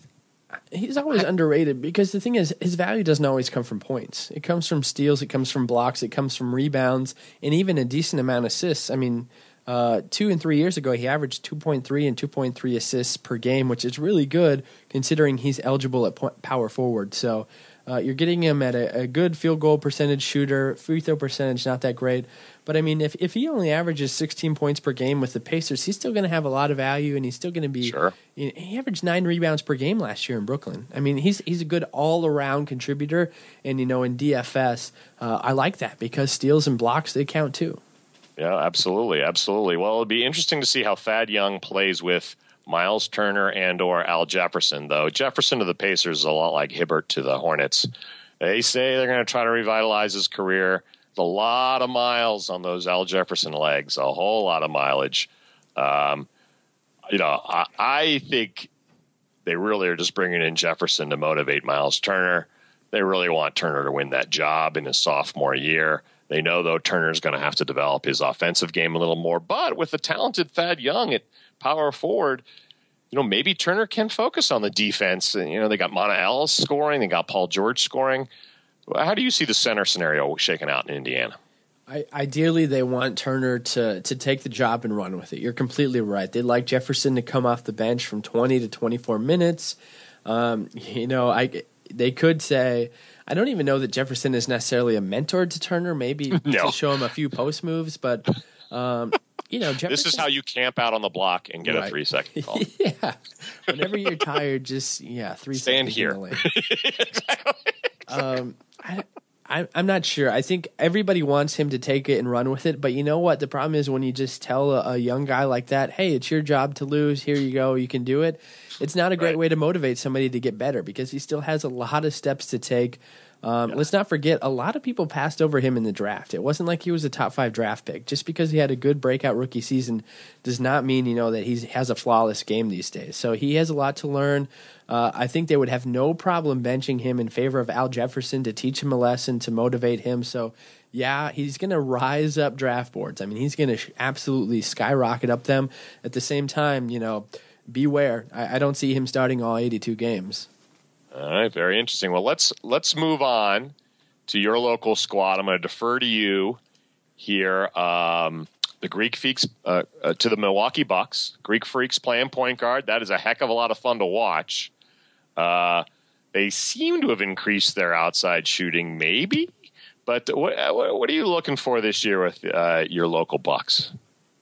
He's always underrated because the thing is, his value doesn't always come from points. It comes from steals, it comes from blocks, it comes from rebounds, and even a decent amount of assists. I mean, 2 and 3 years ago, he averaged 2.3 and 2.3 assists per game, which is really good considering he's eligible at power forward. So You're getting him at a good field goal percentage shooter. Free throw percentage, not that great. But, I mean, if he only averages 16 points per game with the Pacers, he's still going to have a lot of value, and he's still going to be Sure. He averaged 9 rebounds per game last year in Brooklyn. I mean, he's a good all-around contributor. And, in DFS, I like that because steals and blocks, they count too. Yeah, absolutely. Absolutely. Well, it'll be interesting to see how Thad Young plays with Miles Turner and or Al Jefferson, though. Jefferson to the Pacers is a lot like Hibbert to the Hornets. They say they're going to try to revitalize his career. There's a lot of miles on those Al Jefferson legs, a whole lot of mileage. I think they really are just bringing in Jefferson to motivate Miles Turner. They really want Turner to win that job in his sophomore year. They know, though, Turner's going to have to develop his offensive game a little more. But with the talented Thad Young at power forward, maybe Turner can focus on the defense. They got Monta Ellis scoring. They got Paul George scoring. How do you see the center scenario shaking out in Indiana? Ideally, they want Turner to take the job and run with it. You're completely right. They'd like Jefferson to come off the bench from 20 to 24 minutes. They could say, I don't even know that Jefferson is necessarily a mentor to Turner, maybe to show him a few post moves, but Jefferson, this is how you camp out on the block and get a 3-second call. Yeah. Whenever you're tired, just 3 Stand seconds here. in the lane. Exactly. I'm not sure. I think everybody wants him to take it and run with it, but you know what? The problem is when you just tell a young guy like that, hey, it's your job to lose. Here you go. You can do it. It's not a great way to motivate somebody to get better because he still has a lot of steps to take. Let's not forget, a lot of people passed over him in the draft. It wasn't like he was a top 5 draft pick. Just because he had a good breakout rookie season does not mean, that he has a flawless game these days. So he has a lot to learn. I think they would have no problem benching him in favor of Al Jefferson to teach him a lesson, to motivate him. So, yeah, he's going to rise up draft boards. I mean, he's going to absolutely skyrocket up them. At the same time, beware. I don't see him starting all 82 games. All right, very interesting. Well, let's move on to your local squad. I'm going to defer to you here. The Greek Freaks to the Milwaukee Bucks. Greek Freaks playing point guard. That is a heck of a lot of fun to watch. They seem to have increased their outside shooting, maybe. But what are you looking for this year with your local Bucks?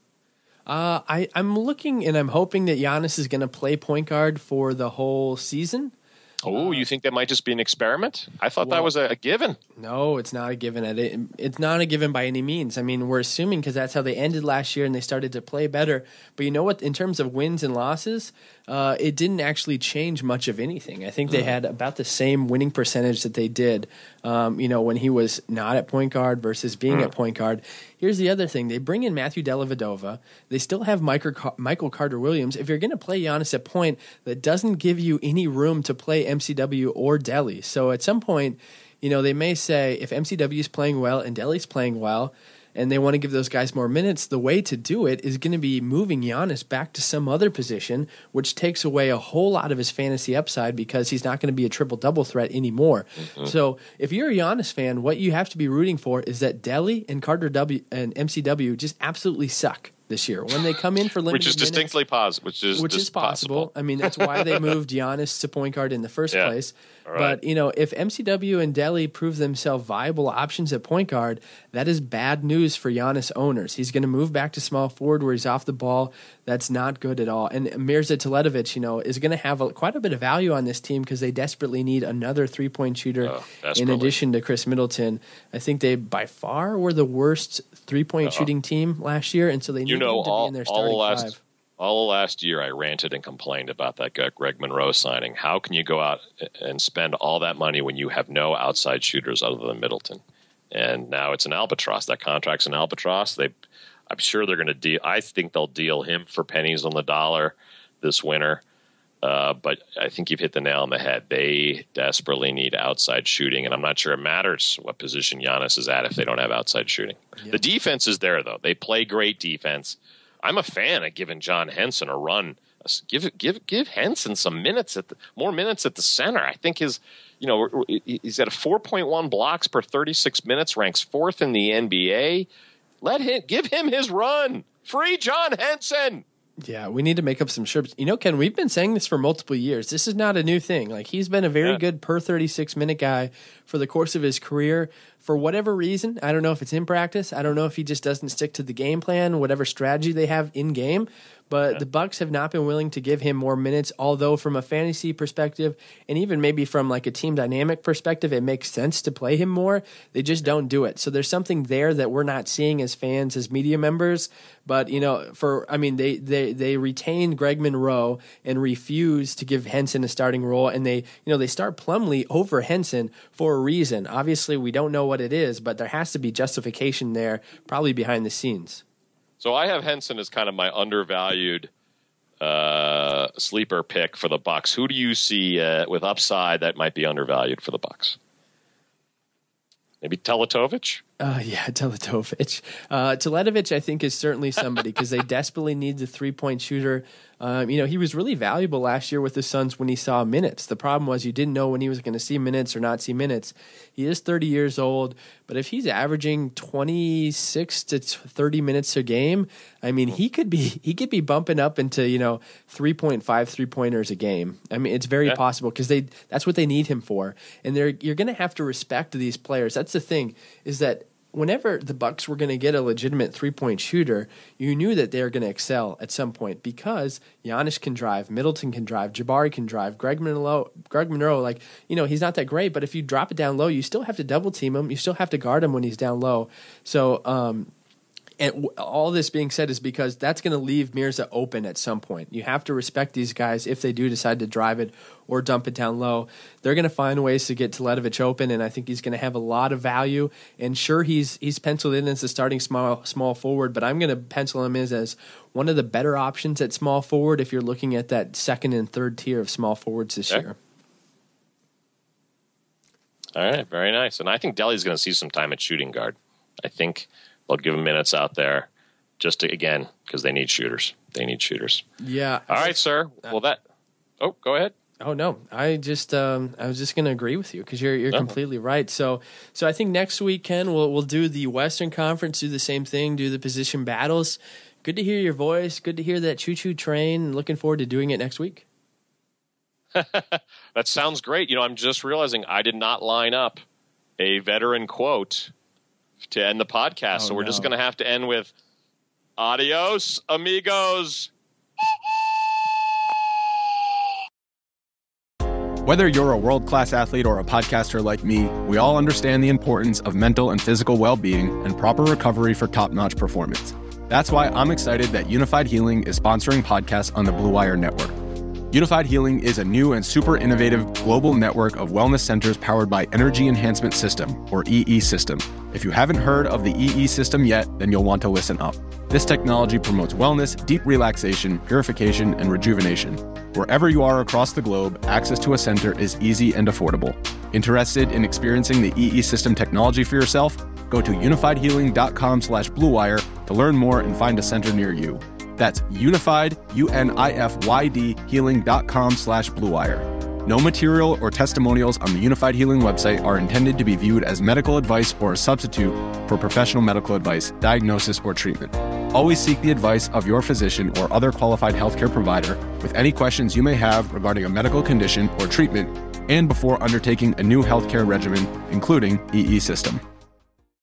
I'm looking and I'm hoping that Giannis is going to play point guard for the whole season. Oh, you think that might just be an experiment? I thought that was a given. No, it's not a given. It's not a given by any means. I mean, we're assuming because that's how they ended last year and they started to play better. But you know what? In terms of wins and losses, it didn't actually change much of anything. I think they had about the same winning percentage that they did, when he was not at point guard versus being at point guard. Here's the other thing. They bring in Matthew Dellavedova. They still have Michael Carter-Williams. If you're going to play Giannis at point, that doesn't give you any room to play MCW or Delly. So at some point, they may say if MCW is playing well and Delly's playing well and they want to give those guys more minutes, the way to do it is going to be moving Giannis back to some other position, which takes away a whole lot of his fantasy upside because he's not going to be a triple-double threat anymore. Mm-hmm. So if you're a Giannis fan, what you have to be rooting for is that Delly and Carter W and MCW just absolutely suck this year when they come in for limited which is distinctly possible. Which is possible. I mean, that's why they moved Giannis to point guard in the first place. Right. But, if MCW and Delly prove themselves viable options at point guard, that is bad news for Giannis owners. He's going to move back to small forward where he's off the ball. That's not good at all. And Mirza Teletovic, is going to have quite a bit of value on this team because they desperately need another three-point shooter in addition to Chris Middleton. I think they, by far, were the worst three-point shooting team last year, and so they need him to be in their starting five. All last year, I ranted and complained about that Greg Monroe signing. How can you go out and spend all that money when you have no outside shooters other than Middleton? And now it's an albatross. That contract's an albatross. I'm sure they're going to deal. I think they'll deal him for pennies on the dollar this winter. But I think you've hit the nail on the head. They desperately need outside shooting, and I'm not sure it matters what position Giannis is at if they don't have outside shooting. Yep. The defense is there, though. They play great defense. I'm a fan of giving John Henson a run. Give Henson some minutes more minutes at the center. I think he's at a 4.1 blocks per 36 minutes, ranks 4th in the NBA. Give him his run. Free John Henson. Yeah, we need to make up some shirts. You know, Ken, we've been saying this for multiple years. This is not a new thing. Like, he's been a very good per 36-minute guy for the course of his career. For whatever reason, I don't know if it's in practice. I don't know if he just doesn't stick to the game plan, whatever strategy they have in game. But the Bucks have not been willing to give him more minutes, although from a fantasy perspective and even maybe from like a team dynamic perspective, it makes sense to play him more. They just don't do it. So there's something there that we're not seeing as fans, as media members. But, you know, they retained Greg Monroe and refuse to give Henson a starting role. And they start Plumlee over Henson for a reason. Obviously, we don't know what it is, but there has to be justification there, probably behind the scenes. So I have Henson as kind of my undervalued sleeper pick for the Bucks. Who do you see with upside that might be undervalued for the Bucks? Maybe Teletovic? Yeah, Teletovic. Teletovic, I think, is certainly somebody because they desperately need the three-point shooter. He was really valuable last year with the Suns when he saw minutes. The problem was you didn't know when he was going to see minutes or not see minutes. He is 30 years old, but if he's averaging 26 to 30 minutes a game, I mean, he could be bumping up into 3.5 3-pointers a game. I mean, it's very possible because that's what they need him for, and you're going to have to respect these players. That's the thing, is that whenever the Bucks were going to get a legitimate three-point shooter, you knew that they were going to excel at some point because Giannis can drive, Middleton can drive, Jabari can drive, Greg Monroe, he's not that great, but if you drop it down low, you still have to double team him. You still have to guard him when he's down low. So, and all this being said is because that's going to leave Mirza open at some point. You have to respect these guys if they do decide to drive it or dump it down low. They're going to find ways to get Teletovic open, and I think he's going to have a lot of value. And sure, he's penciled in as the starting small forward, but I'm going to pencil him as one of the better options at small forward if you're looking at that second and third tier of small forwards this year. All right, very nice. And I think Delly's going to see some time at shooting guard. I think they'll give him minutes out there because they need shooters. Yeah. All right, sir. Go ahead. Oh no, I was just going to agree with you because you're completely right. So I think next week, Ken, we'll do the Western Conference, do the same thing, do the position battles. Good to hear your voice. Good to hear that choo-choo train. Looking forward to doing it next week. That sounds great. I'm just realizing I did not line up a veteran quote to end the podcast. So we're just going to have to end with adios, amigos. Whether you're a world-class athlete or a podcaster like me, we all understand the importance of mental and physical well-being and proper recovery for top-notch performance. That's why I'm excited that Unified Healing is sponsoring podcasts on the Blue Wire Network. Unified Healing is a new and super innovative global network of wellness centers powered by Energy Enhancement System, or EE System. If you haven't heard of the EE System yet, then you'll want to listen up. This technology promotes wellness, deep relaxation, purification, and rejuvenation. Wherever you are across the globe, access to a center is easy and affordable. Interested in experiencing the EE System technology for yourself? Go to unifiedhealing.com/bluewire to learn more and find a center near you. That's unified, UNIFYD, healing.com/bluewire. No material or testimonials on the Unified Healing website are intended to be viewed as medical advice or a substitute for professional medical advice, diagnosis, or treatment. Always seek the advice of your physician or other qualified healthcare provider with any questions you may have regarding a medical condition or treatment and before undertaking a new healthcare regimen, including EE System.